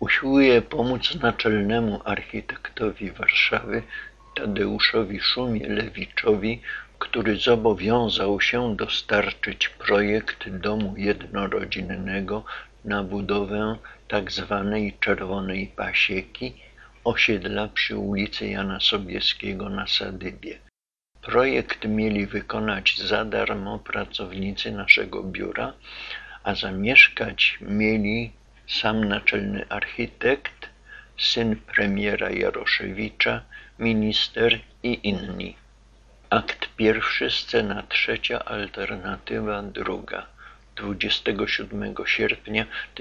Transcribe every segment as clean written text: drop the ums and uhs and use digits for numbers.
Usiłuję pomóc naczelnemu architektowi Warszawy Tadeuszowi Szumielewiczowi, który zobowiązał się dostarczyć projekt domu jednorodzinnego na budowę tzw. Czerwonej Pasieki, osiedla przy ulicy Jana Sobieskiego na Sadybie. Projekt mieli wykonać za darmo pracownicy naszego biura, a zamieszkać mieli sam naczelny architekt, syn premiera Jaroszewicza, minister i inni. Akt pierwszy, scena trzecia, alternatywa druga. 27 sierpnia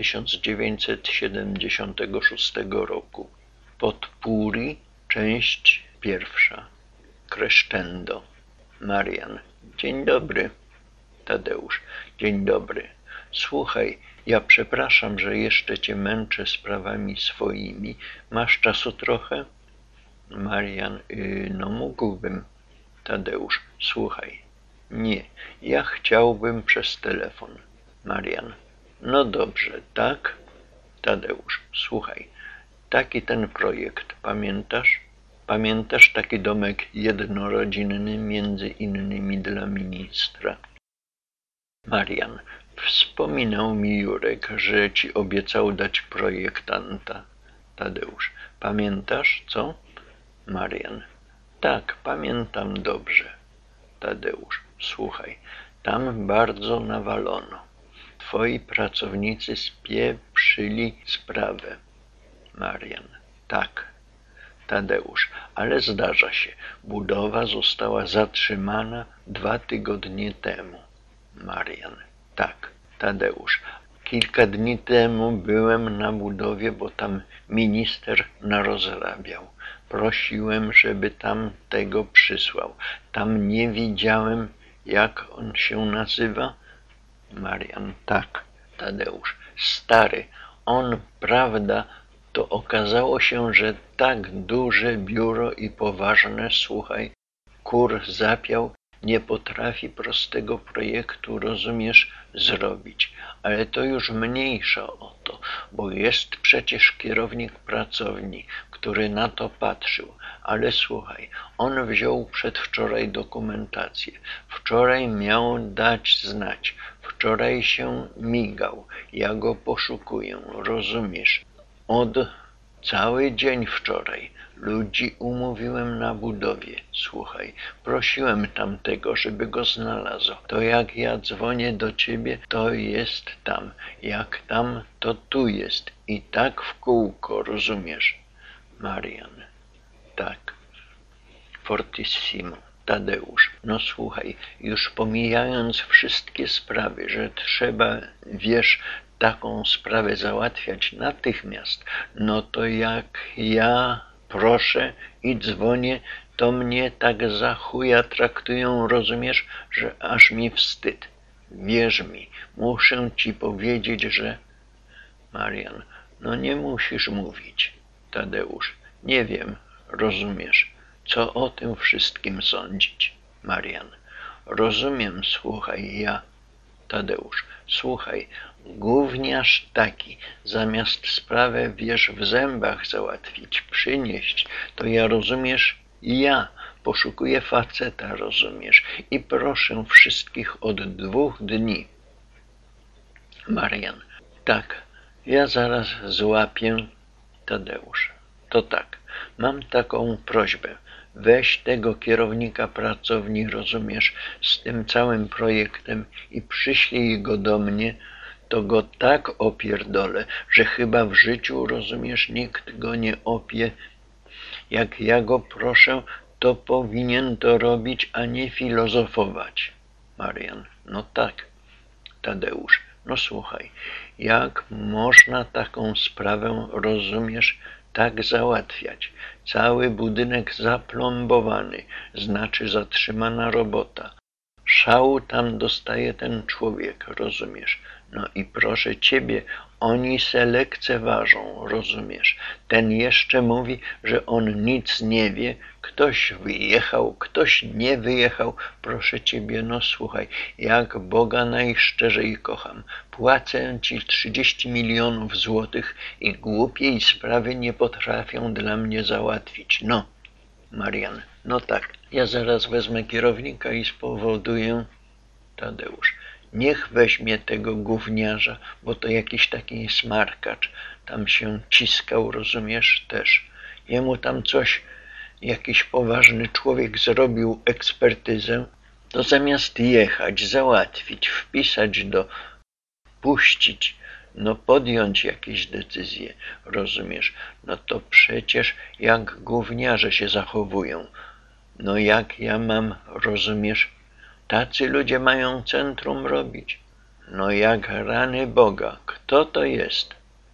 1976 roku. Potpuri, część pierwsza. Crescendo. Marian. Dzień dobry. Tadeusz. Dzień dobry. Słuchaj, ja przepraszam, że jeszcze cię męczę sprawami swoimi. Masz czasu trochę? Marian. No mógłbym. Tadeusz. Słuchaj. Nie, ja chciałbym przez telefon. Marian. No dobrze, tak? Tadeusz. Słuchaj, taki ten projekt, pamiętasz? Pamiętasz taki domek jednorodzinny, między innymi dla ministra? Marian. Wspominał mi Jurek, że ci obiecał dać projektanta. Tadeusz. Pamiętasz, co? Marian. Tak, pamiętam dobrze. Tadeusz. Słuchaj, tam bardzo nawalono. Twoi pracownicy spieprzyli sprawę. Marian. Tak. Tadeusz. Ale zdarza się. Budowa została zatrzymana 2 tygodnie temu. Marian. Tak. Tadeusz. Kilka dni temu byłem na budowie, bo tam minister narozrabiał. Prosiłem, żeby tam tego przysłał. Tam nie widziałem, jak on się nazywa? Marian. Tak. Tadeusz. Stary, on, prawda, to okazało się, że tak duże biuro i poważne, słuchaj, kur zapiał, nie potrafi prostego projektu, rozumiesz, zrobić. Ale to już mniejsza o to, bo jest przecież kierownik pracowni, który na to patrzył. Ale słuchaj, on wziął przedwczoraj dokumentację. Wczoraj miał dać znać. Wczoraj się migał. Ja go poszukuję, rozumiesz? Cały dzień wczoraj. Ludzi umówiłem na budowie. Słuchaj, prosiłem tamtego, żeby go znalazł. To jak ja dzwonię do ciebie, to jest tam. Jak tam, to tu jest. I tak w kółko, rozumiesz? Marian. Tak. Fortissimo. Tadeusz. No słuchaj, już pomijając wszystkie sprawy, że trzeba, wiesz, taką sprawę załatwiać natychmiast, no to jak ja proszę i dzwonię, to mnie tak za chuja traktują, rozumiesz, że aż mi wstyd. Wierz mi, muszę ci powiedzieć, że... Marian. No nie musisz mówić. Tadeusz. Nie wiem, rozumiesz, co o tym wszystkim sądzić. Marian. Rozumiem, słuchaj, ja... Tadeusz. Słuchaj, gówniarz taki, zamiast sprawę, wiesz, w zębach załatwić, przynieść, to ja, rozumiesz, ja poszukuję faceta, rozumiesz, i proszę wszystkich od 2 dni. Marian. Tak, ja zaraz złapię. Tadeusz. To tak, mam taką prośbę. Weź tego kierownika pracowni, rozumiesz, z tym całym projektem i przyślij go do mnie, to go tak opierdolę, że chyba w życiu, rozumiesz, nikt go nie opie. Jak ja go proszę, to powinien to robić, a nie filozofować. Marian. No tak. Tadeusz. No słuchaj, jak można taką sprawę, rozumiesz, tak załatwiać? Cały budynek zaplombowany, znaczy zatrzymana robota. Szału tam dostaje ten człowiek, rozumiesz? No i proszę ciebie Oni se lekceważą, rozumiesz? Ten jeszcze mówi, że on nic nie wie, ktoś wyjechał, ktoś nie wyjechał. Proszę ciebie, no słuchaj, jak Boga najszczerzej kocham. Płacę ci 30 milionów złotych i głupiej sprawy nie potrafią dla mnie załatwić. No, Marian, no tak, ja zaraz wezmę kierownika i spowoduję. Tadeusz. Niech weźmie tego gówniarza, bo to jakiś taki smarkacz. Tam się ciskał, rozumiesz, też. Jemu tam coś, jakiś poważny człowiek zrobił ekspertyzę, to zamiast jechać, załatwić, wpisać puścić, no podjąć jakieś decyzje, rozumiesz, no to przecież jak gówniarze się zachowują. No jak ja mam, rozumiesz, tacy ludzie mają centrum robić. No jak rany Boga. Kto to jest?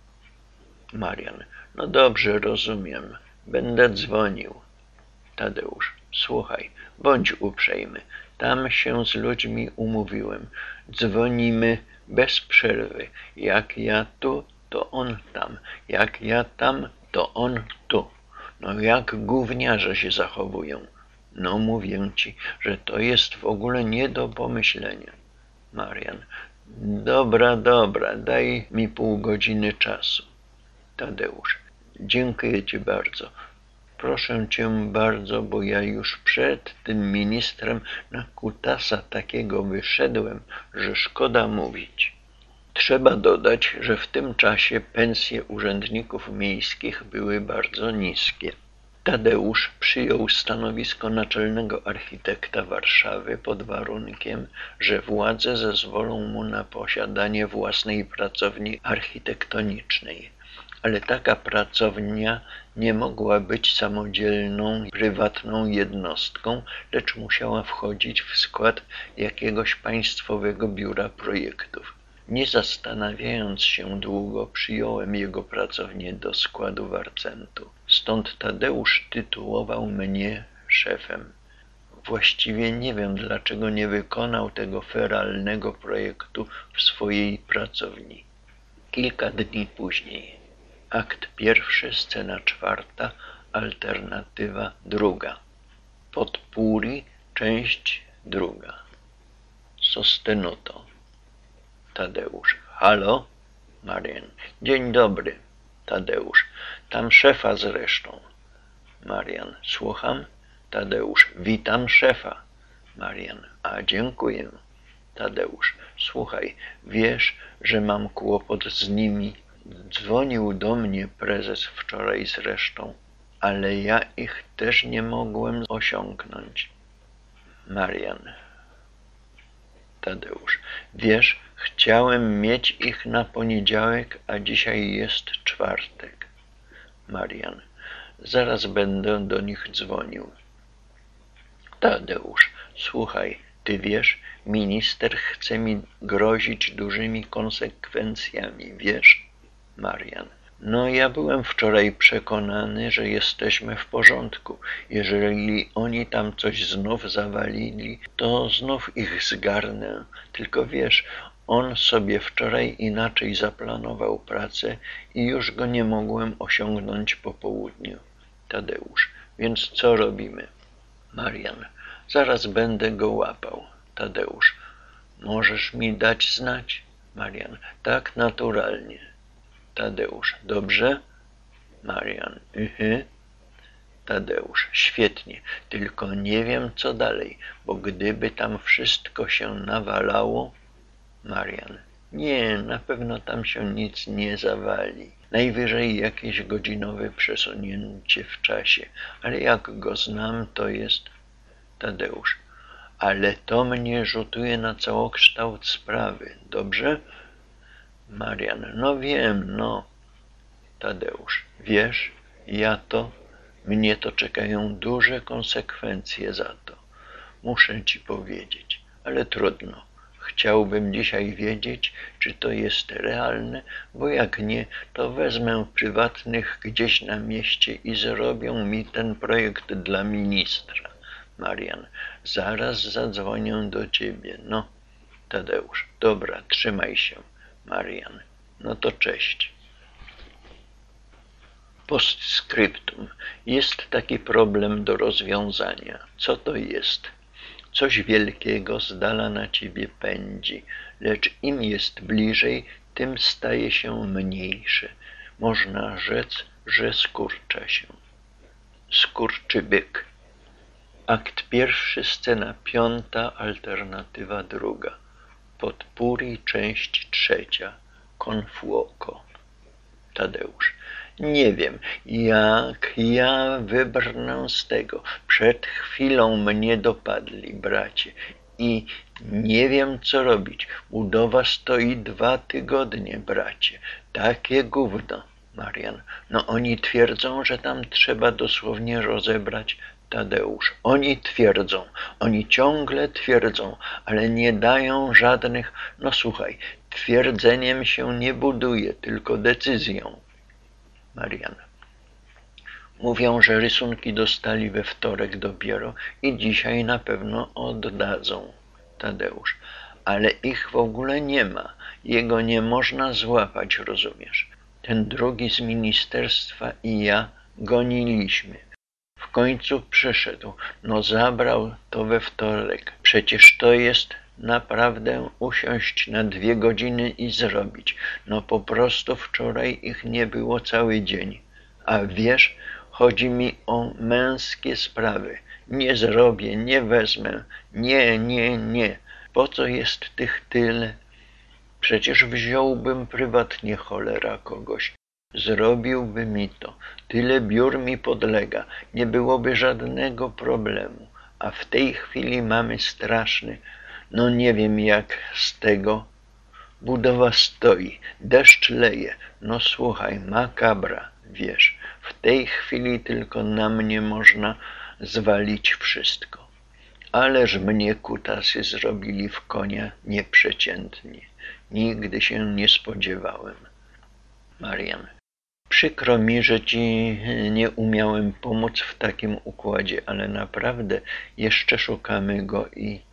Marian. No dobrze, rozumiem. Będę dzwonił. Tadeusz. Słuchaj, bądź uprzejmy. Tam się z ludźmi umówiłem. Dzwonimy bez przerwy. Jak ja tu, to on tam. Jak ja tam, to on tu. No jak gówniarze się zachowują. No mówię ci, że to jest w ogóle nie do pomyślenia. Marian. Dobra, daj mi pół godziny czasu. Tadeusz. Dziękuję ci bardzo. Proszę cię bardzo, bo ja już przed tym ministrem na kutasa takiego wyszedłem, że szkoda mówić. Trzeba dodać, że w tym czasie pensje urzędników miejskich były bardzo niskie. Tadeusz przyjął stanowisko naczelnego architekta Warszawy pod warunkiem, że władze zezwolą mu na posiadanie własnej pracowni architektonicznej. Ale taka pracownia nie mogła być samodzielną, prywatną jednostką, lecz musiała wchodzić w skład jakiegoś państwowego biura projektów. Nie zastanawiając się długo, przyjąłem jego pracownię do składu Warcentu. Stąd Tadeusz tytułował mnie szefem. Właściwie nie wiem, dlaczego nie wykonał tego feralnego projektu w swojej pracowni. Kilka dni później. Akt pierwszy, scena czwarta, alternatywa druga. Podpóri, część druga. Sostenuto. Tadeusz. Halo? Marian. Dzień dobry. Tadeusz. Tam szefa zresztą. Marian. Słucham? Tadeusz. Witam szefa. Marian. A dziękuję. Tadeusz. Słuchaj, wiesz, że mam kłopot z nimi. Dzwonił do mnie prezes wczoraj zresztą, ale ja ich też nie mogłem osiągnąć. Marian. Tadeusz. Wiesz, chciałem mieć ich na poniedziałek, a dzisiaj jest czwartek. Marian. Zaraz będę do nich dzwonił. Tadeusz. Słuchaj, ty wiesz, minister chce mi grozić dużymi konsekwencjami, wiesz? Marian. No ja byłem wczoraj przekonany, że jesteśmy w porządku. Jeżeli oni tam coś znów zawalili, to znów ich zgarnę. Tylko wiesz, on sobie wczoraj inaczej zaplanował pracę i już go nie mogłem osiągnąć po południu. Tadeusz. Więc co robimy? Marian. Zaraz będę go łapał. Tadeusz. Możesz mi dać znać? Marian. Tak naturalnie. Tadeusz. Dobrze? Marian. Tadeusz. Świetnie. Tylko nie wiem, co dalej, bo gdyby tam wszystko się nawalało... Marian. Nie, na pewno tam się nic nie zawali. Najwyżej jakieś godzinowe przesunięcie w czasie, ale jak go znam, to jest... Tadeusz. Ale to mnie rzutuje na całokształt sprawy, dobrze? Marian. No wiem, no. Tadeusz. Wiesz, mnie to czekają duże konsekwencje za to. Muszę ci powiedzieć, ale trudno. Chciałbym dzisiaj wiedzieć, czy to jest realne, bo jak nie, to wezmę prywatnych gdzieś na mieście i zrobią mi ten projekt dla ministra. Marian. Zaraz zadzwonię do ciebie, no. Tadeusz. Dobra, trzymaj się. Marian. No to cześć. Postscriptum. Jest taki problem do rozwiązania. Co to jest? Coś wielkiego z dala na ciebie pędzi, lecz im jest bliżej, tym staje się mniejsze. Można rzec, że skurcza się. Skurczybyk. Akt pierwszy, scena 5, alternatywa 2. Potpuri, część 3. Con fuoco. Tadeusz. Nie wiem, jak ja wybrnę z tego. Przed chwilą mnie dopadli, bracie, i nie wiem, co robić. Budowa stoi 2 tygodnie, bracie. Takie gówno. Marian. No oni twierdzą, że tam trzeba dosłownie rozebrać. Tadeusz. Oni twierdzą, oni ciągle twierdzą, ale nie dają żadnych... No słuchaj, twierdzeniem się nie buduje, tylko decyzją. Marian. Mówią, że rysunki dostali we wtorek dopiero i dzisiaj na pewno oddadzą. Tadeusz. Ale ich w ogóle nie ma. Jego nie można złapać, rozumiesz? Ten drugi z ministerstwa i ja goniliśmy. W końcu przyszedł. No zabrał to we wtorek. Przecież to jest naprawdę usiąść na 2 godziny i zrobić. No po prostu wczoraj ich nie było cały dzień. A wiesz, chodzi mi o męskie sprawy. Nie zrobię, nie wezmę. Nie. Po co jest tych tyle? Przecież wziąłbym prywatnie, cholera, kogoś. Zrobiłby mi to. Tyle biur mi podlega. Nie byłoby żadnego problemu. A w tej chwili mamy straszny... No nie wiem jak z tego. Budowa stoi. Deszcz leje. No słuchaj, makabra, wiesz. W tej chwili tylko na mnie można zwalić wszystko. Ależ mnie kutasy zrobili w konia nieprzeciętnie. Nigdy się nie spodziewałem. Marian. Przykro mi, że ci nie umiałem pomóc w takim układzie, ale naprawdę jeszcze szukamy go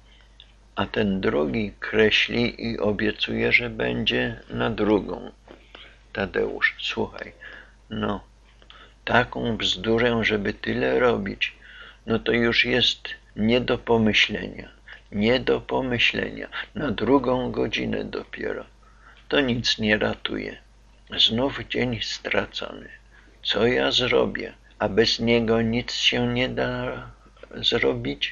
a ten drugi kreśli i obiecuje, że będzie na drugą. Tadeusz. Słuchaj, no, taką bzdurę, żeby tyle robić, no to już jest nie do pomyślenia. Nie do pomyślenia. Na 2 godzinę dopiero. To nic nie ratuje. Znów dzień stracony. Co ja zrobię? A bez niego nic się nie da zrobić?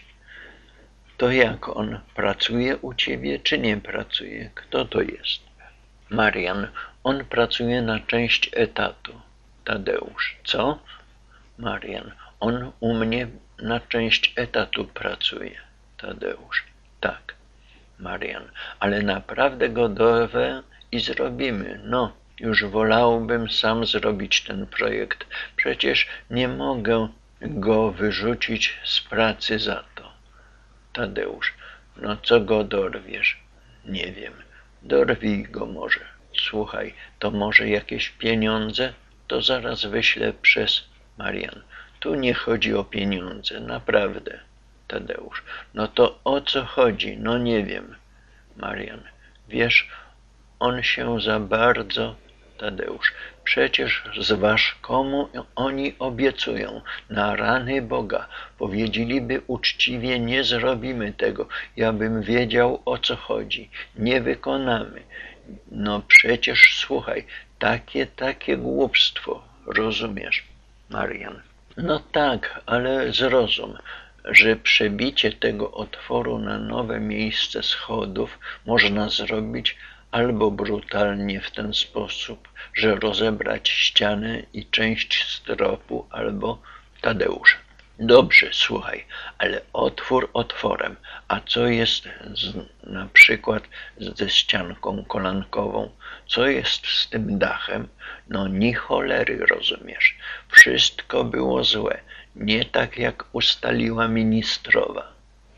To jak on? Pracuje u ciebie, czy nie pracuje? Kto to jest? Marian. On pracuje na część etatu. Tadeusz. Co? Marian. On u mnie na część etatu pracuje. Tadeusz. Tak. Marian. Ale naprawdę gotowe i zrobimy. No, już wolałbym sam zrobić ten projekt. Przecież nie mogę go wyrzucić z pracy za to. Tadeusz. No co go dorwiesz? Nie wiem. Dorwij go może. Słuchaj, to może jakieś pieniądze? To zaraz wyślę przez... Marian. Tu nie chodzi o pieniądze, naprawdę. Tadeusz. No to o co chodzi? No nie wiem. Marian. Wiesz, on się za bardzo... Tadeusz. Przecież zważ, komu oni obiecują. Na rany Boga. Powiedzieliby uczciwie, nie zrobimy tego. Ja bym wiedział, o co chodzi. Nie wykonamy. No przecież, słuchaj, takie głupstwo. Rozumiesz? Marian. No tak, ale zrozum, że przebicie tego otworu na nowe miejsce schodów można zrobić albo brutalnie w ten sposób, że rozebrać ścianę i część stropu, albo... Tadeusz. Dobrze, słuchaj, ale otwór otworem, a co jest na przykład ze ścianką kolankową? Co jest z tym dachem? No ni cholery, rozumiesz. Wszystko było złe, nie tak jak ustaliła ministrowa.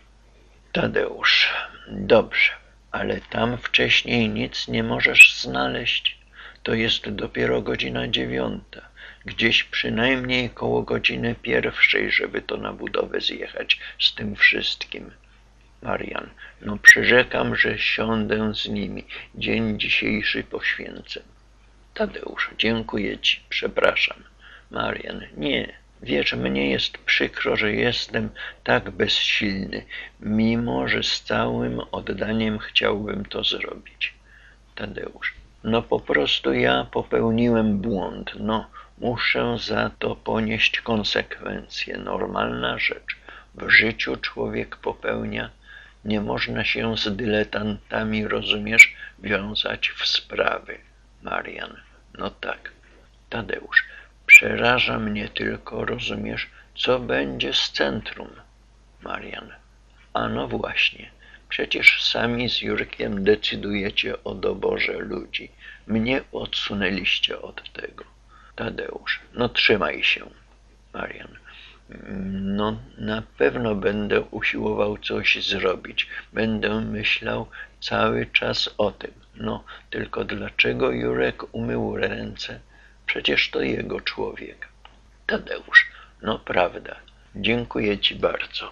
Tadeusz. Dobrze. Ale tam wcześniej nic nie możesz znaleźć. To jest dopiero godzina 9. Gdzieś przynajmniej koło godziny 1, żeby to na budowę zjechać z tym wszystkim. Marian. No przyrzekam, że siądę z nimi. Dzień dzisiejszy poświęcę. Tadeusz, dziękuję ci, przepraszam. Marian, nie, wiesz, mnie jest przykro, że jestem tak bezsilny, mimo że z całym oddaniem chciałbym to zrobić. Tadeusz, no po prostu ja popełniłem błąd, muszę za to ponieść konsekwencje, normalna rzecz. W życiu człowiek popełnia, nie można się z dyletantami, rozumiesz, wiązać w sprawy. Marian, no tak. Tadeusz, przeraża mnie tylko, rozumiesz, co będzie z centrum. Marian, a no właśnie, przecież sami z Jurkiem decydujecie o doborze ludzi. Mnie odsunęliście od tego. Tadeusz, no trzymaj się. Marian, no na pewno będę usiłował coś zrobić. Będę myślał cały czas o tym. No, tylko dlaczego Jurek umył ręce? Przecież to jego człowiek. Tadeusz, no prawda. Dziękuję ci bardzo.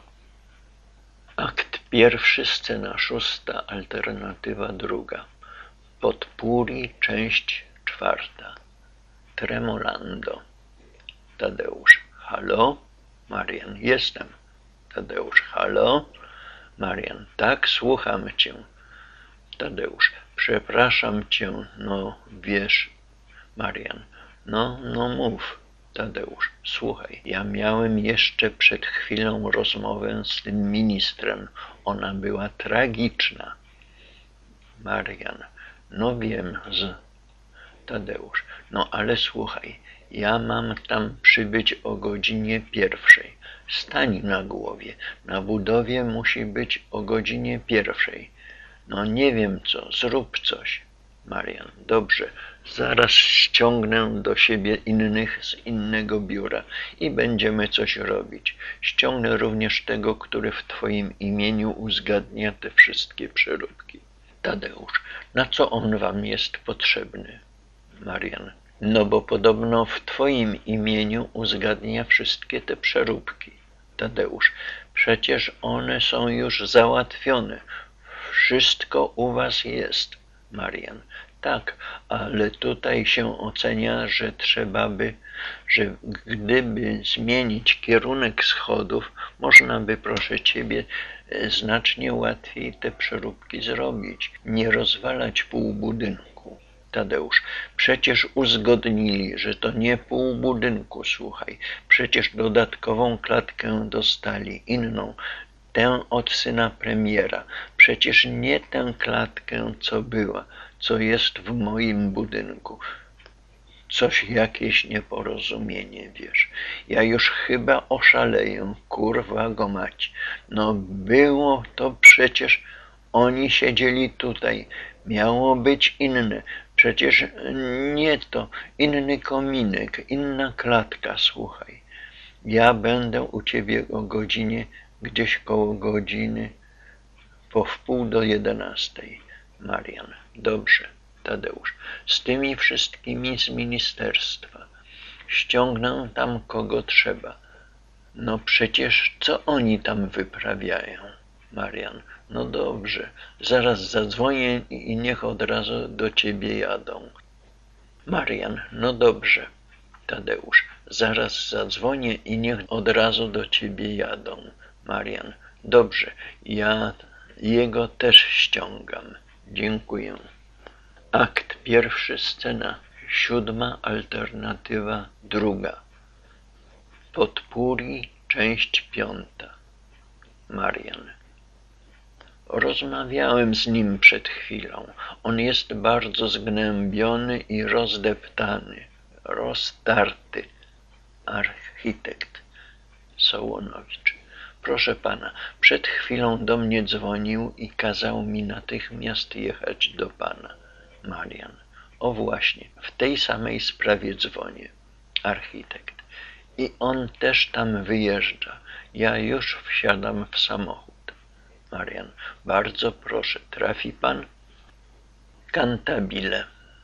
Akt pierwszy, scena szósta, alternatywa druga. Podpóri, część czwarta. Tremolando. Tadeusz, halo? Marian, jestem. Tadeusz, halo? Marian, tak, słucham cię. Tadeusz, przepraszam cię, wiesz. Marian, no mów. Tadeusz, słuchaj, ja miałem jeszcze przed chwilą rozmowę z tym ministrem. Ona była tragiczna. Marian, no wiem. Tadeusz, no ale słuchaj, ja mam tam przybyć o godzinie 1. Stań na głowie, na budowie musi być o godzinie 1. No nie wiem co, zrób coś. Marian, dobrze, zaraz ściągnę do siebie innych z innego biura i będziemy coś robić. Ściągnę również tego, który w twoim imieniu uzgadnia te wszystkie przeróbki. Tadeusz, na co on wam jest potrzebny? Marian, no bo podobno w twoim imieniu uzgadnia wszystkie te przeróbki. Tadeusz, przecież one są już załatwione. Wszystko u was jest. Marian, tak, ale tutaj się ocenia, że że gdyby zmienić kierunek schodów, można by, proszę ciebie, znacznie łatwiej te przeróbki zrobić, nie rozwalać pół budynku. Tadeusz, przecież uzgodnili, że to nie pół budynku, słuchaj, przecież dodatkową klatkę dostali, inną, tę od syna premiera, przecież nie tę klatkę, co była, co jest w moim budynku. Coś, jakieś nieporozumienie, wiesz. Ja już chyba oszaleję, kurwa go mać. No było to przecież, oni siedzieli tutaj, miało być inne. Przecież nie to, inny kominek, inna klatka, słuchaj. Ja będę u ciebie o godzinie, gdzieś koło godziny, po 10:30. Marian, dobrze. Tadeusz, z tymi wszystkimi z ministerstwa. Ściągnę tam kogo trzeba. No przecież co oni tam wyprawiają? Marian, no dobrze, zaraz zadzwonię i niech od razu do ciebie jadą. Marian, no dobrze. Tadeusz, zaraz zadzwonię i niech od razu do ciebie jadą. Marian, dobrze, ja jego też ściągam. Dziękuję. Akt pierwszy, scena 7, alternatywa druga. Podpóri, część 5. Marian. Rozmawiałem z nim przed chwilą. On jest bardzo zgnębiony i rozdeptany, roztarty. Architekt Sołonowicz. Proszę pana, przed chwilą do mnie dzwonił i kazał mi natychmiast jechać do pana. Marian. O właśnie, w tej samej sprawie dzwonię. Architekt. I on też tam wyjeżdża. Ja już wsiadam w samochód. Marian. Bardzo proszę, trafi pan? Cantabile.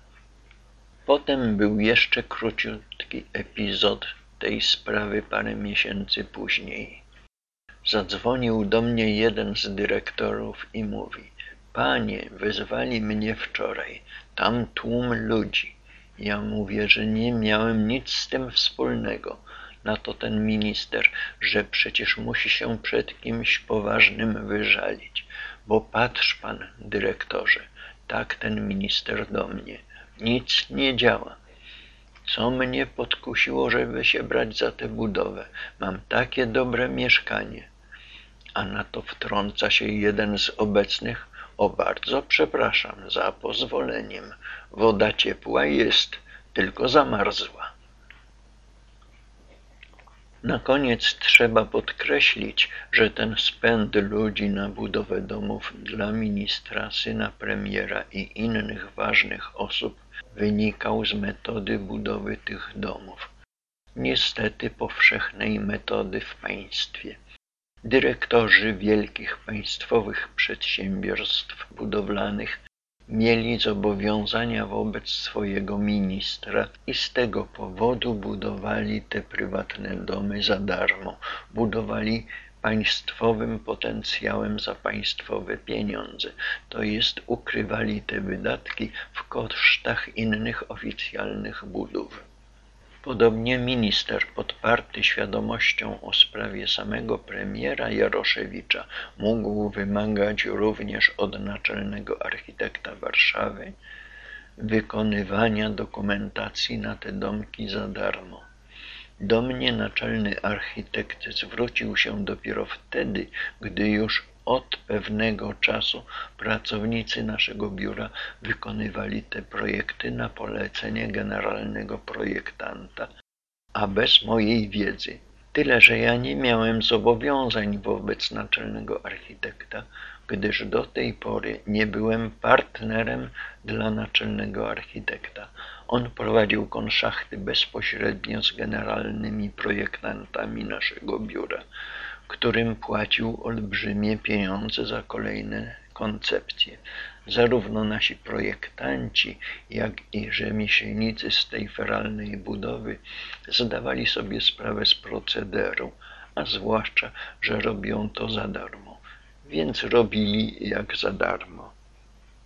Potem był jeszcze króciutki epizod tej sprawy parę miesięcy później. Zadzwonił do mnie jeden z dyrektorów i mówi: panie, wezwali mnie wczoraj, tam tłum ludzi. Ja mówię, że nie miałem nic z tym wspólnego. Na to ten minister, że przecież musi się przed kimś poważnym wyżalić. Bo patrz pan, dyrektorze, tak ten minister do mnie. Nic nie działa. Co mnie podkusiło, żeby się brać za tę budowę? Mam takie dobre mieszkanie. A na to wtrąca się jeden z obecnych. O, bardzo przepraszam, za pozwoleniem. Woda ciepła jest, tylko zamarzła. Na koniec trzeba podkreślić, że ten spęd ludzi na budowę domów dla ministra, syna premiera i innych ważnych osób wynikał z metody budowy tych domów. Niestety powszechnej metody w państwie. Dyrektorzy wielkich państwowych przedsiębiorstw budowlanych mieli zobowiązania wobec swojego ministra i z tego powodu budowali te prywatne domy za darmo. Budowali państwowym potencjałem za państwowe pieniądze, to jest ukrywali te wydatki w kosztach innych oficjalnych budów. Podobnie minister, podparty świadomością o sprawie samego premiera Jaroszewicza, mógł wymagać również od naczelnego architekta Warszawy wykonywania dokumentacji na te domki za darmo. Do mnie naczelny architekt zwrócił się dopiero wtedy, gdy już od pewnego czasu pracownicy naszego biura wykonywali te projekty na polecenie generalnego projektanta, a bez mojej wiedzy. Tyle, że ja nie miałem zobowiązań wobec naczelnego architekta, gdyż do tej pory nie byłem partnerem dla naczelnego architekta. On prowadził konszachty bezpośrednio z generalnymi projektantami naszego biura, którym płacił olbrzymie pieniądze za kolejne koncepcje. Zarówno nasi projektanci, jak i rzemieślnicy z tej feralnej budowy zdawali sobie sprawę z procederu, a zwłaszcza, że robią to za darmo. Więc robili jak za darmo.